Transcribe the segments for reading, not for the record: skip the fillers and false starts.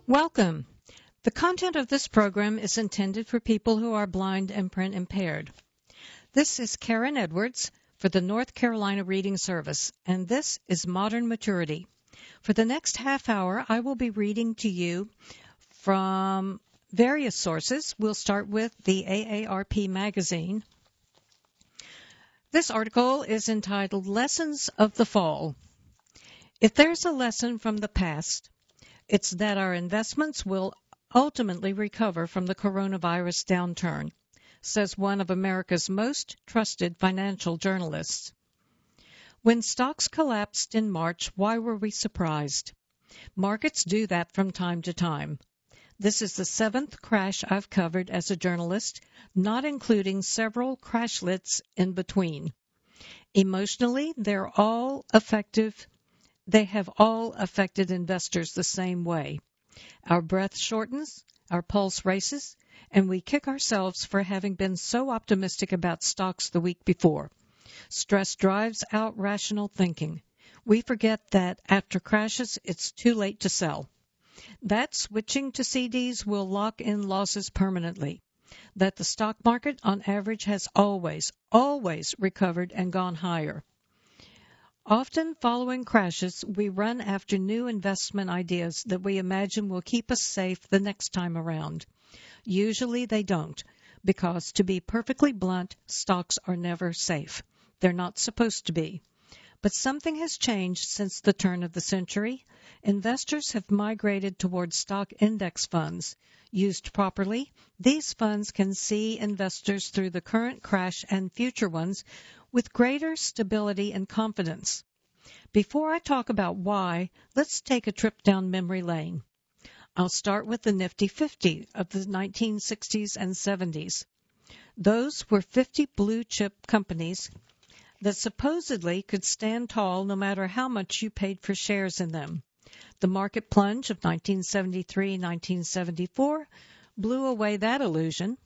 Welcome. The content of this program is intended for people who are blind and print impaired. This is Karen Edwards for the North Carolina Reading Service, and this is Modern Maturity. For the next half hour, I will be reading to you from various sources. We'll start with the AARP magazine. This article is entitled Lessons of the Fall. If there's a lesson from the past, it's that our investments will ultimately recover from the coronavirus downturn, says one of America's most trusted financial journalists. When stocks collapsed in March, why were we surprised? Markets do that from time to time. This is the seventh crash I've covered as a journalist, not including several crashlets in between. Emotionally, they have all affected investors the same way. Our breath shortens, our pulse races, and we kick ourselves for having been so optimistic about stocks the week before. Stress drives out rational thinking. We forget that after crashes, it's too late to sell. That switching to CDs will lock in losses permanently. That the stock market, on average, has always recovered and gone higher. Often following crashes, we run after new investment ideas that we imagine will keep us safe the next time around. Usually they don't, because to be perfectly blunt, stocks are never safe. They're not supposed to be. But something has changed since the turn of the century. Investors have migrated towards stock index funds. Used properly, these funds can see investors through the current crash and future ones with greater stability and confidence. Before I talk about why, let's take a trip down memory lane. I'll start with the Nifty 50 of the 1960s and 70s. Those were 50 blue-chip companies that supposedly could stand tall no matter how much you paid for shares in them. The market plunge of 1973-1974 blew away that illusion.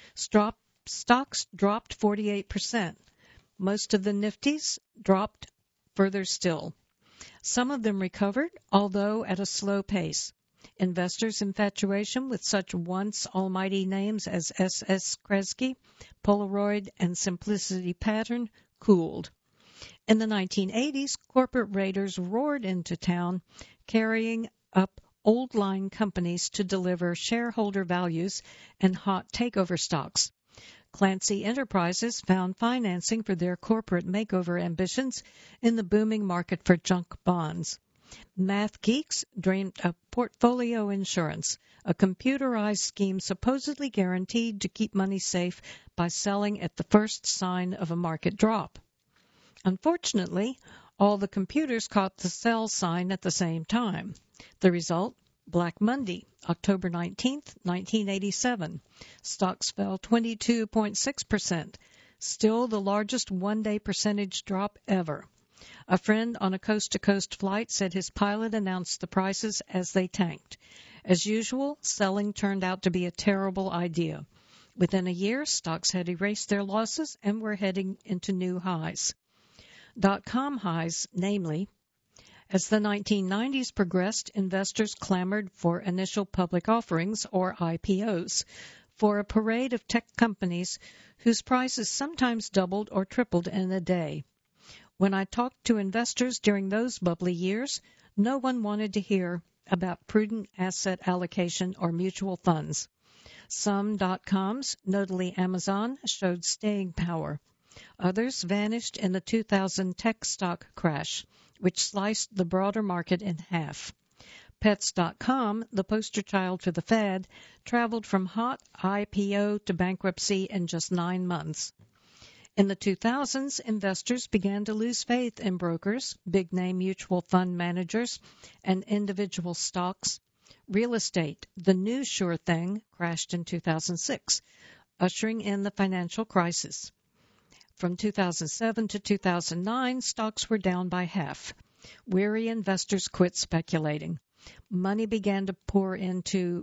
Stocks dropped 48%. Most of the Nifties dropped further still. Some of them recovered, although at a slow pace. Investors' infatuation with such once almighty names as S.S. Kresge, Polaroid, and Simplicity Pattern cooled. In the 1980s, corporate raiders roared into town, carrying up old line companies to deliver shareholder values and hot takeover stocks. Clancy Enterprises found financing for their corporate makeover ambitions in the booming market for junk bonds. Math geeks dreamed of portfolio insurance, a computerized scheme supposedly guaranteed to keep money safe by selling at the first sign of a market drop. Unfortunately, all the computers caught the sell sign at the same time. The result? Black Monday, October 19, 1987. Stocks fell 22.6%, still the largest one-day percentage drop ever. A friend on a coast-to-coast flight said his pilot announced the prices as they tanked. As usual, selling turned out to be a terrible idea. Within a year, stocks had erased their losses and were heading into new highs. Dot-com highs, namely. As the 1990s progressed, investors clamored for initial public offerings, or IPOs, for a parade of tech companies whose prices sometimes doubled or tripled in a day. When I talked to investors during those bubbly years, no one wanted to hear about prudent asset allocation or mutual funds. Some dot-coms, notably Amazon, showed staying power. Others vanished in the 2000 tech stock crash, which sliced the broader market in half. Pets.com, the poster child for the fad, traveled from hot IPO to bankruptcy in just 9 months. In the 2000s, investors began to lose faith in brokers, big-name mutual fund managers, and individual stocks. Real estate, the new sure thing, crashed in 2006, ushering in the financial crisis. From 2007 to 2009, stocks were down by half. Weary investors quit speculating. Money began to pour into,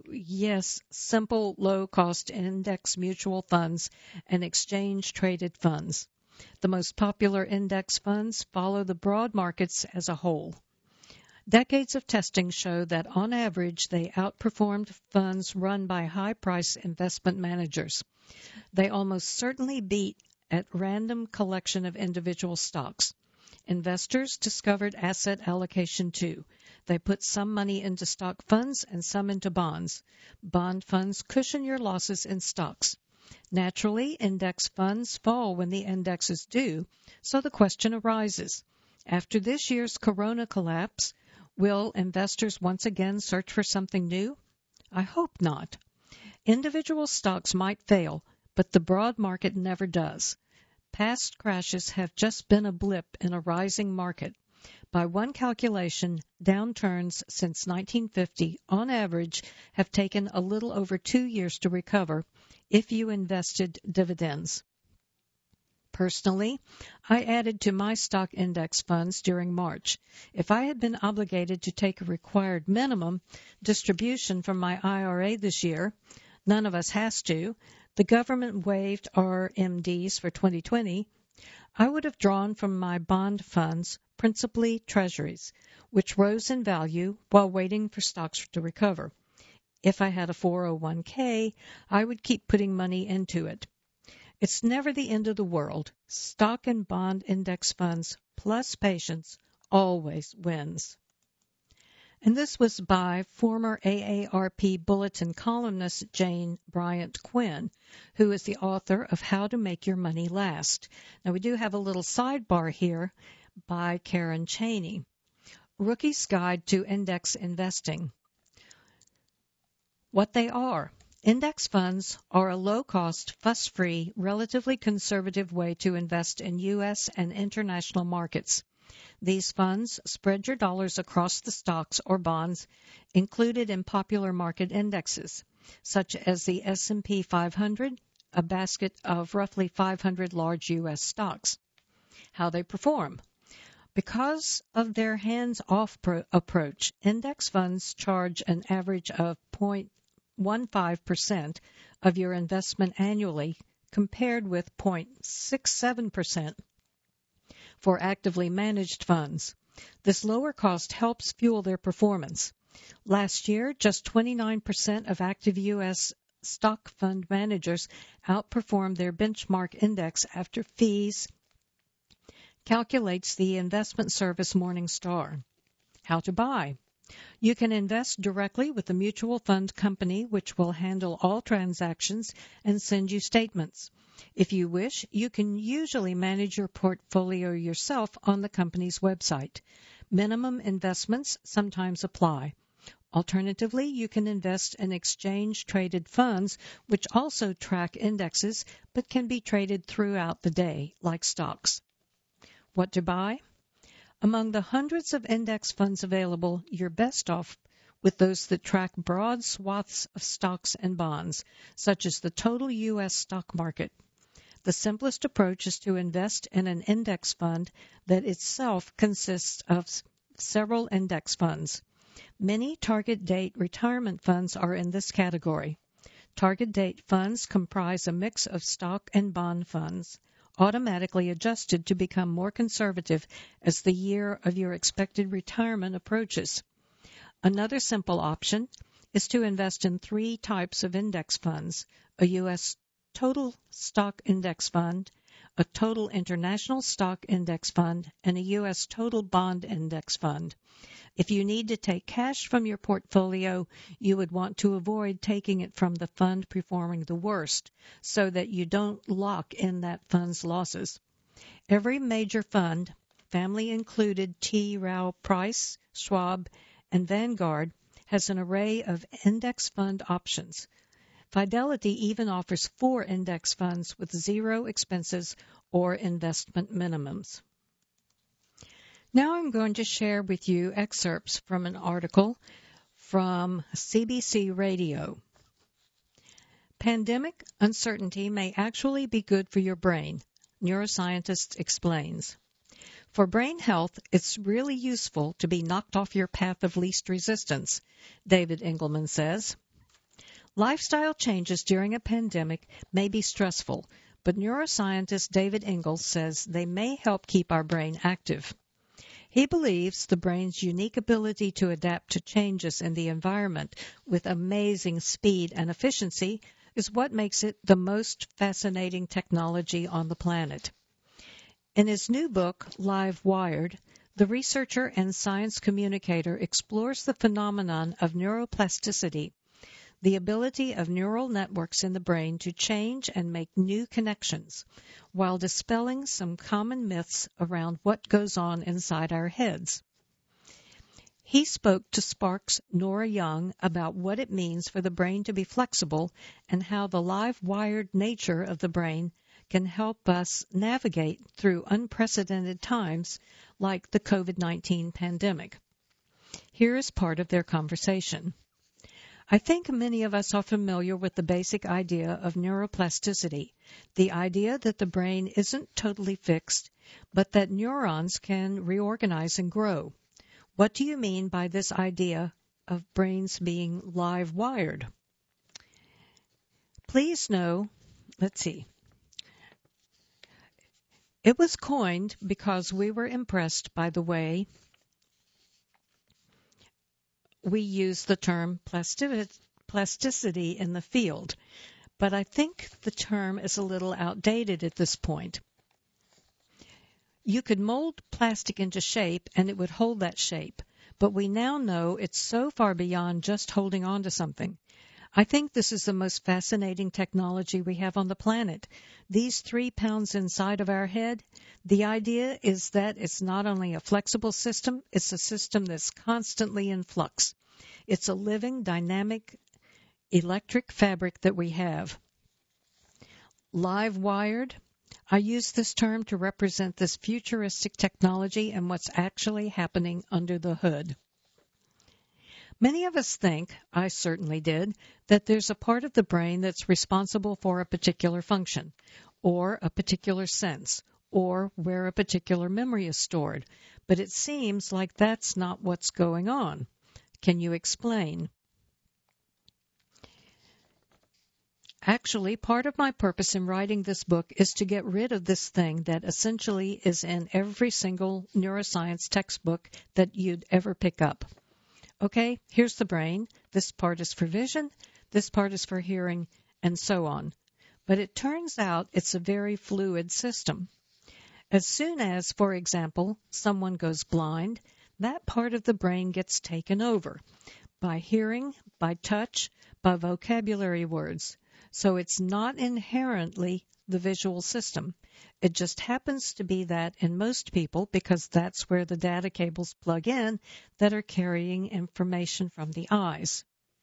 simple low-cost index mutual funds and exchange-traded funds. The most popular index funds follow the broad markets as a whole. Decades of testing show that on average they outperformed funds run by high-price investment managers. They almost certainly beat at random collection of individual stocks. Investors discovered asset allocation too. They put some money into stock funds and some into bonds. Bond funds cushion your losses in stocks. Naturally, index funds fall when the indexes do, so the question arises. After this year's corona collapse, will investors once again search for something new? I hope not. Individual stocks might fail, but the broad market never does. Past crashes have just been a blip in a rising market. By one calculation, downturns since 1950, on average, have taken a little over 2 years to recover if you invested dividends. Personally, I added to my stock index funds during March. If I had been obligated to take a required minimum distribution from my IRA this year, none of us has to, the government waived RMDs for 2020, I would have drawn from my bond funds, principally treasuries, which rose in value while waiting for stocks to recover. If I had a 401k, I would keep putting money into it. It's never the end of the world. Stock and bond index funds plus patience always wins. And this was by former AARP Bulletin columnist Jane Bryant Quinn, who is the author of How to Make Your Money Last. Now, we do have a little sidebar here by Karen Cheney. Rookie's Guide to Index Investing. What they are. Index funds are a low-cost, fuss-free, relatively conservative way to invest in U.S. and international markets. These funds spread your dollars across the stocks or bonds included in popular market indexes, such as the S&P 500, a basket of roughly 500 large U.S. stocks. How they perform. Because of their hands-off approach, index funds charge an average of 0.15% of your investment annually, compared with 0.67% for actively managed funds. This lower cost helps fuel their performance. Last year, just 29% of active U.S. stock fund managers outperformed their benchmark index after fees, calculates the investment service Morningstar. How to buy. You can invest directly with the mutual fund company, which will handle all transactions and send you statements. If you wish, you can usually manage your portfolio yourself on the company's website. Minimum investments sometimes apply. Alternatively, you can invest in exchange-traded funds, which also track indexes but can be traded throughout the day, like stocks. What to buy? Among the hundreds of index funds available, you're best off with those that track broad swaths of stocks and bonds, such as the total U.S. stock market. The simplest approach is to invest in an index fund that itself consists of several index funds. Many target date retirement funds are in this category. Target date funds comprise a mix of stock and bond funds, automatically adjusted to become more conservative as the year of your expected retirement approaches. Another simple option is to invest in 3 types of index funds: a U.S. total stock index fund, a total international stock index fund, and a U.S. total bond index fund. If you need to take cash from your portfolio, you would want to avoid taking it from the fund performing the worst, so that you don't lock in that fund's losses. Every major fund, family included T. Rowe Price, Schwab, and Vanguard, has an array of index fund options. Fidelity even offers 4 index funds with 0 expenses or investment minimums. Now I'm going to share with you excerpts from an article from CBC Radio. Pandemic uncertainty may actually be good for your brain, neuroscientist explains. For brain health, it's really useful to be knocked off your path of least resistance, David Engelman says. Lifestyle changes during a pandemic may be stressful, but neuroscientist David Ingalls says they may help keep our brain active. He believes the brain's unique ability to adapt to changes in the environment with amazing speed and efficiency is what makes it the most fascinating technology on the planet. In his new book, Live Wired, the researcher and science communicator explores the phenomenon of neuroplasticity, the ability of neural networks in the brain to change and make new connections, while dispelling some common myths around what goes on inside our heads. He spoke to Spark's Nora Young about what it means for the brain to be flexible and how the live wired nature of the brain can help us navigate through unprecedented times like the COVID-19 pandemic. Here is part of their conversation. I think many of us are familiar with the basic idea of neuroplasticity, the idea that the brain isn't totally fixed, but that neurons can reorganize and grow. What do you mean by this idea of brains being live wired? Please know, it was coined because we were impressed by the way we use the term plasticity in the field, but I think the term is a little outdated at this point. You could mold plastic into shape and it would hold that shape, but we now know it's so far beyond just holding on to something. I think this is the most fascinating technology we have on the planet. These 3 pounds inside of our head, the idea is that it's not only a flexible system, it's a system that's constantly in flux. It's a living, dynamic, electric fabric that we have. Live wired, I use this term to represent this futuristic technology and what's actually happening under the hood. Many of us think, I certainly did, that there's a part of the brain that's responsible for a particular function, or a particular sense, or where a particular memory is stored. But it seems like that's not what's going on. Can you explain? Actually, part of my purpose in writing this book is to get rid of this thing that essentially is in every single neuroscience textbook that you'd ever pick up. Okay, here's the brain. This part is for vision, this part is for hearing, and so on. But it turns out it's a very fluid system. As soon as, for example, someone goes blind, that part of the brain gets taken over by hearing, by touch, by vocabulary words. So it's not inherently the visual system. It just happens to be that in most people because that's where the data cables plug in that are carrying information from the eyes.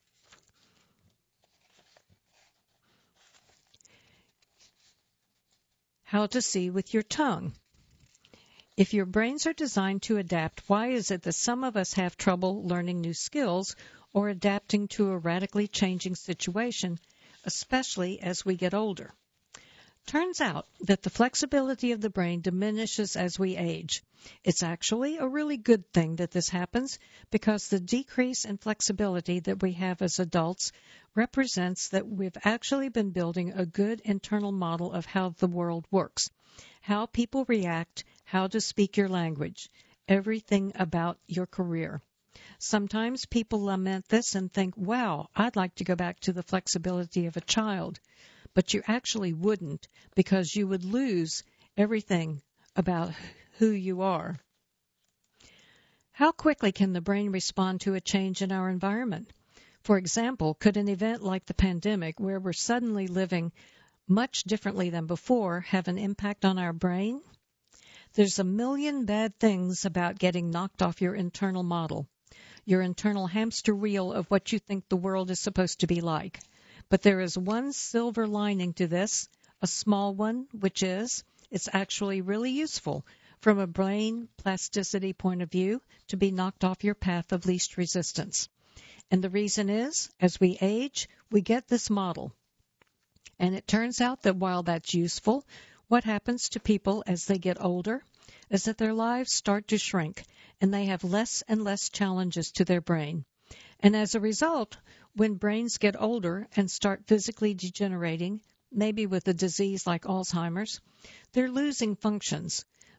How to see with your tongue. If your brains are designed to adapt, why is it that some of us have trouble learning new skills or adapting to a radically changing situation, especially as we get older? Turns out that the flexibility of the brain diminishes as we age. It's actually a really good thing that this happens because the decrease in flexibility that we have as adults represents that we've actually been building a good internal model of how the world works, how people react, how to speak your language, everything about your career. Sometimes people lament this and think, wow, I'd like to go back to the flexibility of a child. But you actually wouldn't because you would lose everything about who you are. How quickly can the brain respond to a change in our environment? For example, could an event like the pandemic, where we're suddenly living much differently than before, have an impact on our brain? There's a million bad things about getting knocked off your internal model, your internal hamster wheel of what you think the world is supposed to be like. But there is one silver lining to this, a small one, which is it's actually really useful from a brain plasticity point of view to be knocked off your path of least resistance. And the reason is, as we age, we get this model. And it turns out that while that's useful, what happens to people as they get older is that their lives start to shrink and they have less and less challenges to their brain. And as a result, when brains get older and start physically degenerating, maybe with a disease like Alzheimer's, they're losing functions.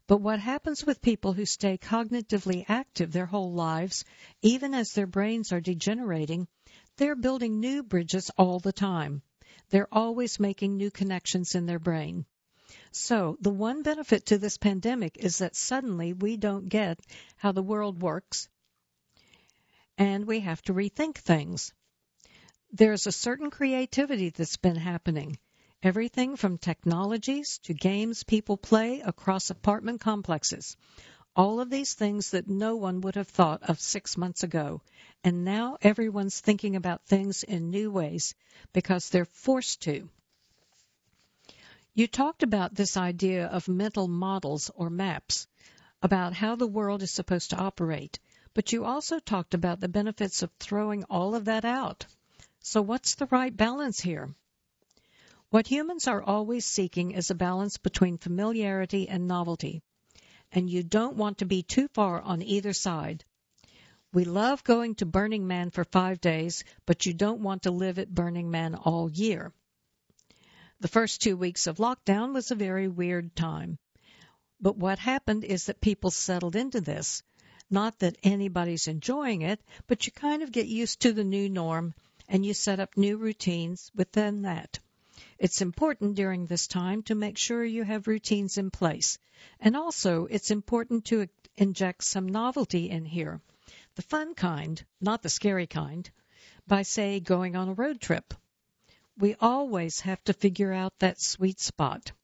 But what happens with people who stay cognitively active their whole lives, even as their brains are degenerating, they're building new bridges all the time. They're always making new connections in their brain. So the one benefit to this pandemic is that suddenly we don't get how the world works, and we have to rethink things. There's a certain creativity that's been happening. Everything from technologies to games people play across apartment complexes. All of these things that no one would have thought of 6 months ago. And now everyone's thinking about things in new ways because they're forced to. You talked about this idea of mental models or maps, about how the world is supposed to operate. But you also talked about the benefits of throwing all of that out. So what's the right balance here? What humans are always seeking is a balance between familiarity and novelty, and you don't want to be too far on either side. We love going to Burning Man for 5 days, but you don't want to live at Burning Man all year. The first 2 weeks of lockdown was a very weird time. But what happened is that people settled into this. Not that anybody's enjoying it, but you kind of get used to the new norm, and you set up new routines within that. It's important during this time to make sure you have routines in place. And also, it's important to inject some novelty in here. The fun kind, not the scary kind, by, say, going on a road trip. We always have to figure out that sweet spot.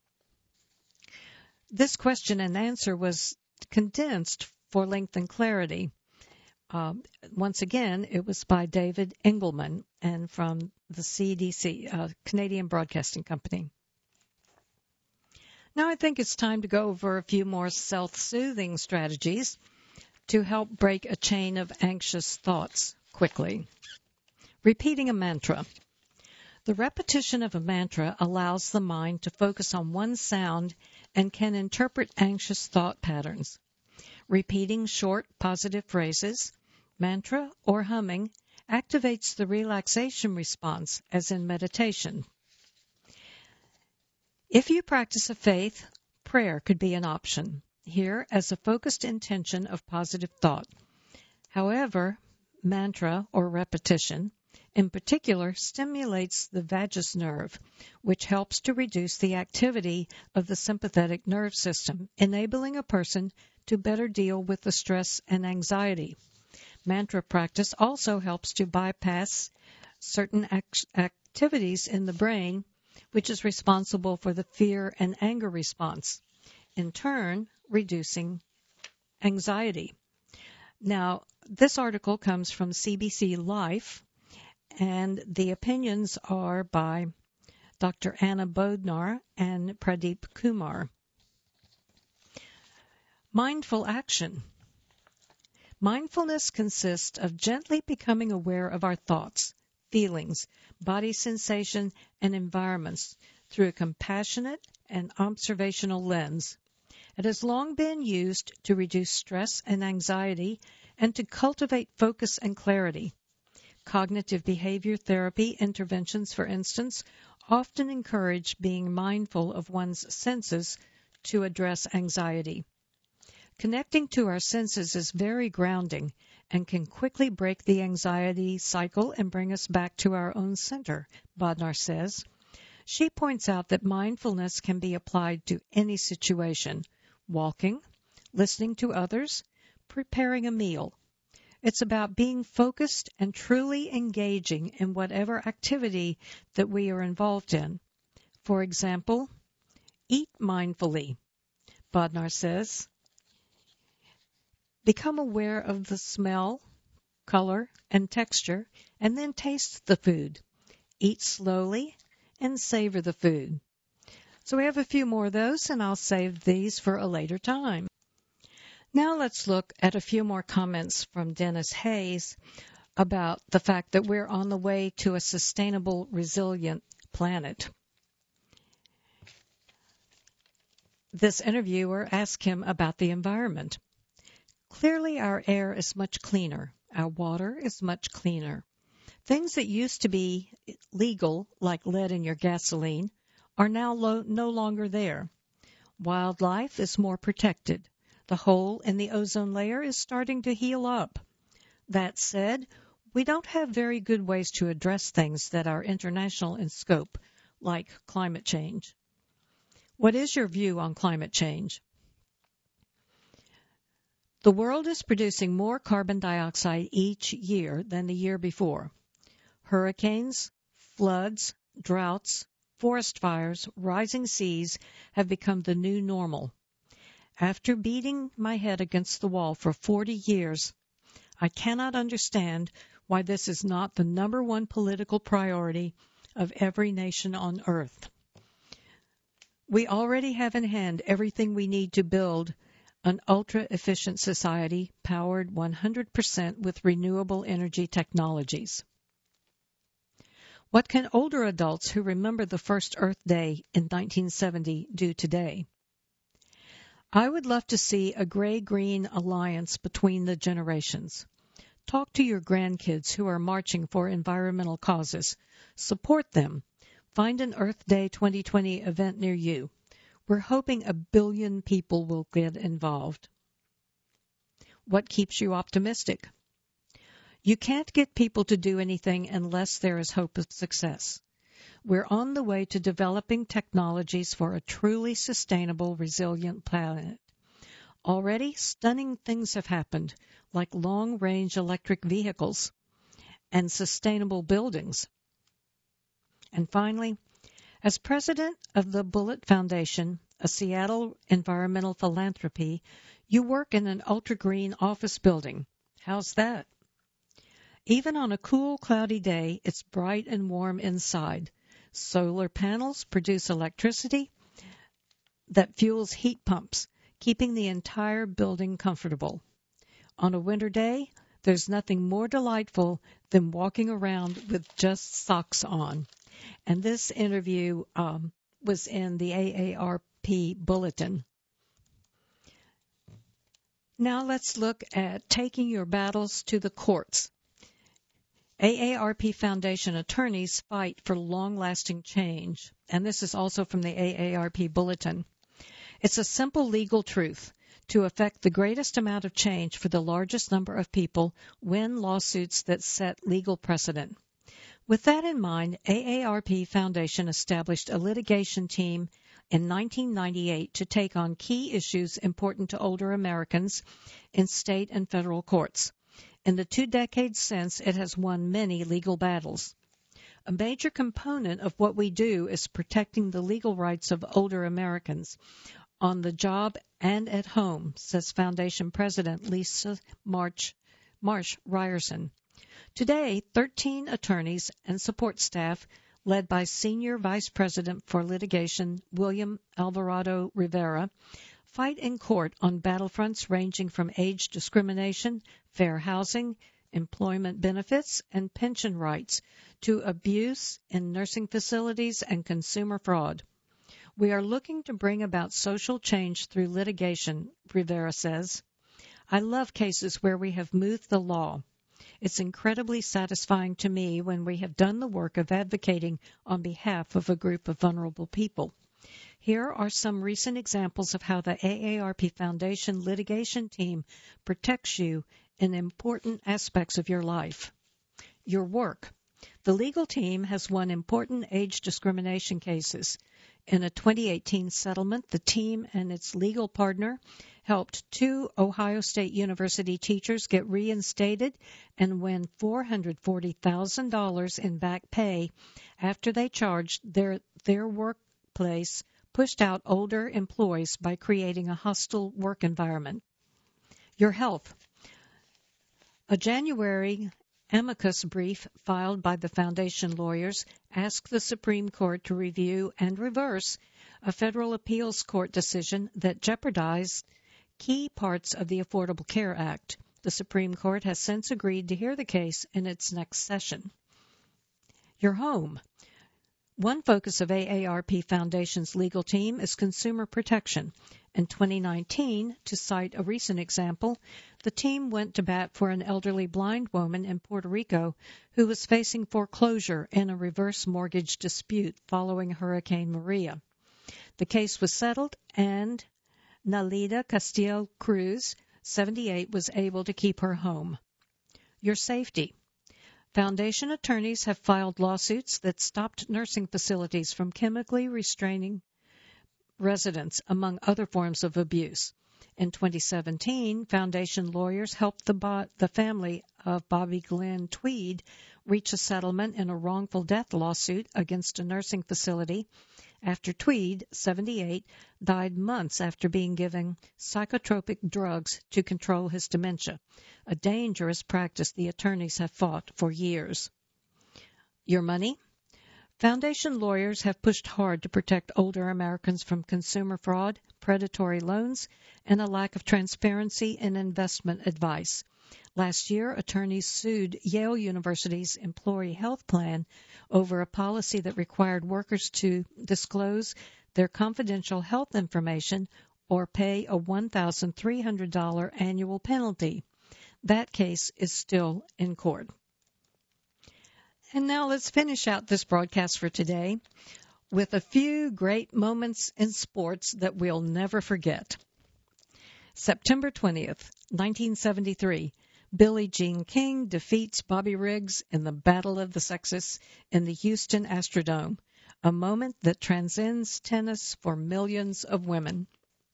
This question and answer was condensed for length and clarity. Once again, it was by David Engelman and from the CDC, Canadian Broadcasting Company. Now I think it's time to go over a few more self-soothing strategies to help break a chain of anxious thoughts quickly. Repeating a mantra. The repetition of a mantra allows the mind to focus on one sound and can interpret anxious thought patterns. Repeating short, positive phrases, mantra, or humming activates the relaxation response, as in meditation. If you practice a faith, prayer could be an option, here as a focused intention of positive thought. However, mantra, or repetition, in particular, stimulates the vagus nerve, which helps to reduce the activity of the sympathetic nerve system, enabling a person to better deal with the stress and anxiety. Mantra practice also helps to bypass certain activities in the brain, which is responsible for the fear and anger response, in turn reducing anxiety. Now, this article comes from CBC Life, and the opinions are by Dr. Anna Bodnar and Pradeep Kumar. Mindful action. Mindfulness consists of gently becoming aware of our thoughts, feelings, body sensation, and environments through a compassionate and observational lens. It has long been used to reduce stress and anxiety and to cultivate focus and clarity. Cognitive behavior therapy interventions, for instance, often encourage being mindful of one's senses to address anxiety. Connecting to our senses is very grounding and can quickly break the anxiety cycle and bring us back to our own center, Bodnar says. She points out that mindfulness can be applied to any situation: walking, listening to others, preparing a meal. It's about being focused and truly engaging in whatever activity that we are involved in. For example, eat mindfully, Bodnar says. Become aware of the smell, color, and texture, and then taste the food. Eat slowly and savor the food. So we have a few more of those, and I'll save these for a later time. Now let's look at a few more comments from Dennis Hayes about the fact that we're on the way to a sustainable, resilient planet. This interviewer asked him about the environment. Clearly, our air is much cleaner. Our water is much cleaner. Things that used to be legal, like lead in your gasoline, are now no longer there. Wildlife is more protected. The hole in the ozone layer is starting to heal up. That said, we don't have very good ways to address things that are international in scope, like climate change. What is your view on climate change? The world is producing more carbon dioxide each year than the year before. Hurricanes, floods, droughts, forest fires, rising seas have become the new normal. After beating my head against the wall for 40 years, I cannot understand why this is not the number one political priority of every nation on earth. We already have in hand everything we need to build an ultra-efficient society powered 100% with renewable energy technologies. What can older adults who remember the first Earth Day in 1970 do today? I would love to see a gray-green alliance between the generations. Talk to your grandkids who are marching for environmental causes. Support them. Find an Earth Day 2020 event near you. We're hoping 1 billion people will get involved. What keeps you optimistic? You can't get people to do anything unless there is hope of success. We're on the way to developing technologies for a truly sustainable, resilient planet. Already, stunning things have happened, like long-range electric vehicles and sustainable buildings. And finally, as president of the Bullitt Foundation, a Seattle environmental philanthropy, you work in an ultra-green office building. How's that? Even on a cool, cloudy day, it's bright and warm inside. Solar panels produce electricity that fuels heat pumps, keeping the entire building comfortable. On a winter day, there's nothing more delightful than walking around with just socks on. And this interview was in the AARP Bulletin. Now let's look at taking your battles to the courts. AARP Foundation attorneys fight for long-lasting change, and this is also from the AARP Bulletin. It's a simple legal truth. To effect the greatest amount of change for the largest number of people, win lawsuits that set legal precedent. With that in mind, AARP Foundation established a litigation team in 1998 to take on key issues important to older Americans in state and federal courts. In the 2 decades since, it has won many legal battles. A major component of what we do is protecting the legal rights of older Americans on the job and at home, says Foundation President Lisa Marsh Ryerson. Today, 13 attorneys and support staff, led by Senior Vice President for Litigation William Alvarado Rivera, fight in court on battlefronts ranging from age discrimination, fair housing, employment benefits, and pension rights to abuse in nursing facilities and consumer fraud. We are looking to bring about social change through litigation, Rivera says. I love cases where we have moved the law. It's incredibly satisfying to me when we have done the work of advocating on behalf of a group of vulnerable people. Here are some recent examples of how the AARP Foundation litigation team protects you in important aspects of your life. Your work. The legal team has won important age discrimination cases. In a 2018 settlement, the team and its legal partner helped 2 Ohio State University teachers get reinstated and win $440,000 in back pay after they charged their workplace pushed out older employees by creating a hostile work environment. Your health. A January amicus brief filed by the Foundation lawyers asked the Supreme Court to review and reverse a federal appeals court decision that jeopardized key parts of the Affordable Care Act. The Supreme Court has since agreed to hear the case in its next session. Your home. One focus of AARP Foundation's legal team is consumer protection. In 2019, to cite a recent example, the team went to bat for an elderly blind woman in Puerto Rico who was facing foreclosure in a reverse mortgage dispute following Hurricane Maria. The case was settled, and Nalida Castillo Cruz, 78, was able to keep her home. Your safety. Foundation attorneys have filed lawsuits that stopped nursing facilities from chemically restraining residents, among other forms of abuse. In 2017, Foundation lawyers helped the family of Bobby Glenn Tweed reach a settlement in a wrongful death lawsuit against a nursing facility after Tweed, 78, died months after being given psychotropic drugs to control his dementia, a dangerous practice the attorneys have fought for years. Your money? Foundation lawyers have pushed hard to protect older Americans from consumer fraud, predatory loans, and a lack of transparency in investment advice. Last year, attorneys sued Yale University's employee health plan over a policy that required workers to disclose their confidential health information or pay a $1,300 annual penalty. That case is still in court. And now let's finish out this broadcast for today with a few great moments in sports that we'll never forget. September 20th, 1973, Billie Jean King defeats Bobby Riggs in the Battle of the Sexes in the Houston Astrodome, a moment that transcends tennis for millions of women.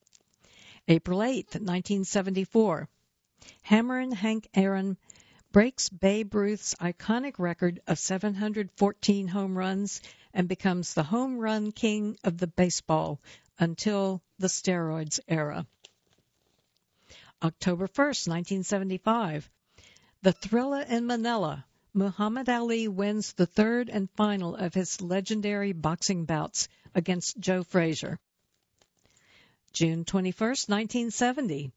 April 8th, 1974, Hammerin' Hank Aaron breaks Babe Ruth's iconic record of 714 home runs and becomes the home run king of the baseball until the steroids era. October 1st, 1975, the Thrilla in Manila, Muhammad Ali wins the third and final of his legendary boxing bouts against Joe Frazier. June 21st, 1970,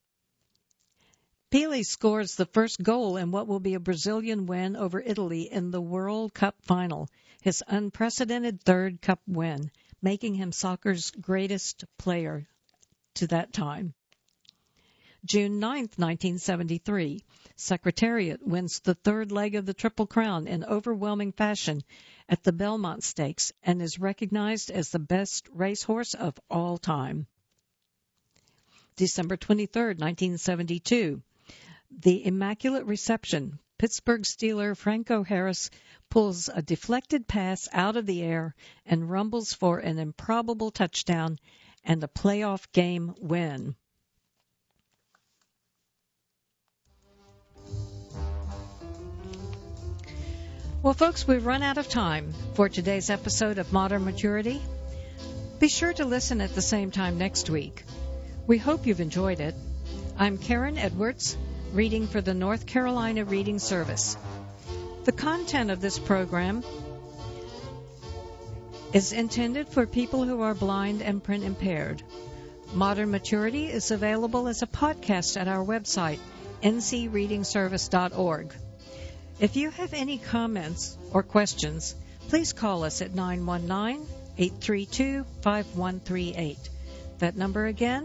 Pelé scores the first goal in what will be a Brazilian win over Italy in the World Cup final, his unprecedented third Cup win, making him soccer's greatest player to that time. June 9th, 1973, Secretariat wins the third leg of the Triple Crown in overwhelming fashion at the Belmont Stakes and is recognized as the best racehorse of all time. December 23rd, 1972, the Immaculate Reception. Pittsburgh Steeler Franco Harris pulls a deflected pass out of the air and rumbles for an improbable touchdown and a playoff game win. Well, folks, we've run out of time for today's episode of Modern Maturity. Be sure to listen at the same time next week. We hope you've enjoyed it. I'm Karen Edwards, reading for the North Carolina Reading Service. The content of this program is intended for people who are blind and print impaired. Modern Maturity is available as a podcast at our website, ncreadingservice.org. If you have any comments or questions, please call us at 919-832-5138. That number again,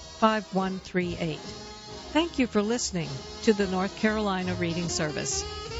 919-832-5138. Thank you for listening to the North Carolina Reading Service.